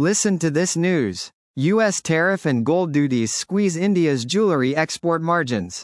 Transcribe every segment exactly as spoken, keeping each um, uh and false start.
Listen to this news. U S tariff and gold duties squeeze India's jewelry export margins.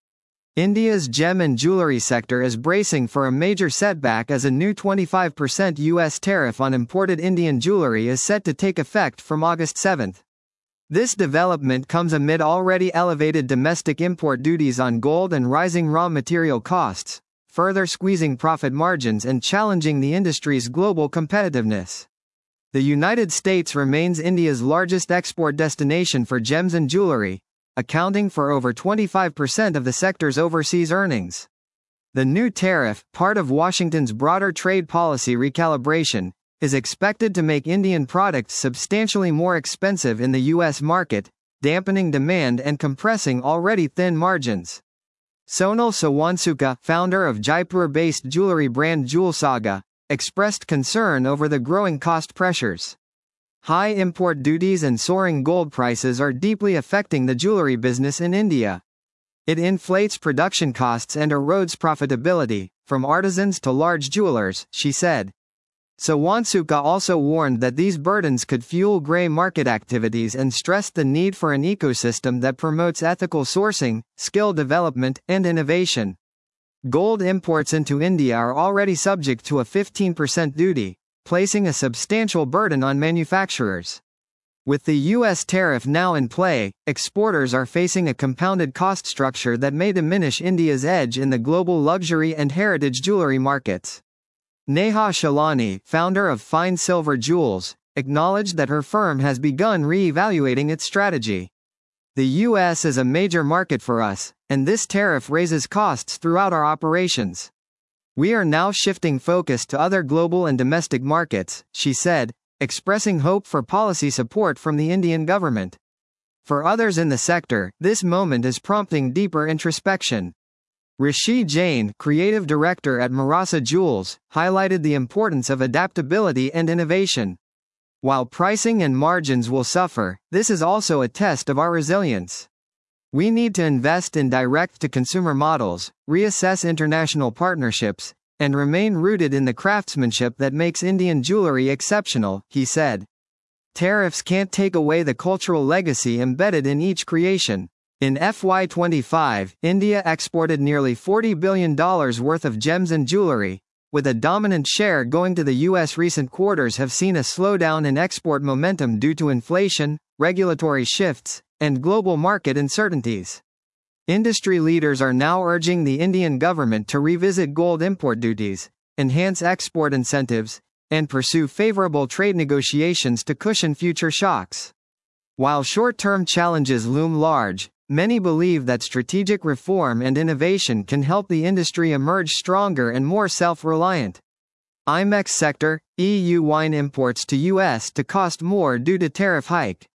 India's gem and jewelry sector is bracing for a major setback as a new twenty-five percent U S tariff on imported Indian jewelry is set to take effect from August seventh. This development comes amid already elevated domestic import duties on gold and rising raw material costs, further squeezing profit margins and challenging the industry's global competitiveness. The United States remains India's largest export destination for gems and jewelry, accounting for over twenty-five percent of the sector's overseas earnings. The new tariff, part of Washington's broader trade policy recalibration, is expected to make Indian products substantially more expensive in the U S market, dampening demand and compressing already thin margins. Sonal Sawansuka, founder of Jaipur-based jewelry brand Jewel Saga, expressed concern over the growing cost pressures. High import duties and soaring gold prices are deeply affecting the jewelry business in India. It inflates production costs and erodes profitability, from artisans to large jewelers, she said. Sawansuka also warned that these burdens could fuel grey market activities and stressed the need for an ecosystem that promotes ethical sourcing, skill development, and innovation. Gold imports into India are already subject to a fifteen percent duty, placing a substantial burden on manufacturers. With the U S tariff now in play, exporters are facing a compounded cost structure that may diminish India's edge in the global luxury and heritage jewelry markets. Neha Shalani, founder of Fine Silver Jewels, acknowledged that her firm has begun re-evaluating its strategy. The U S is a major market for us, and this tariff raises costs throughout our operations. We are now shifting focus to other global and domestic markets, she said, expressing hope for policy support from the Indian government. For others in the sector, this moment is prompting deeper introspection. Rishi Jain, creative director at Marasa Jewels, highlighted the importance of adaptability and innovation. While pricing and margins will suffer, this is also a test of our resilience. We need to invest in direct-to-consumer models, reassess international partnerships, and remain rooted in the craftsmanship that makes Indian jewelry exceptional, he said. Tariffs can't take away the cultural legacy embedded in each creation. In F Y twenty-five, India exported nearly forty billion dollars worth of gems and jewelry, with a dominant share going to the U S. Recent quarters have seen a slowdown in export momentum due to inflation, regulatory shifts, and global market uncertainties. Industry leaders are now urging the Indian government to revisit gold import duties, enhance export incentives, and pursue favorable trade negotiations to cushion future shocks. While short-term challenges loom large, many believe that strategic reform and innovation can help the industry emerge stronger and more self-reliant. I M E X sector, E U wine imports to U S to cost more due to tariff hike.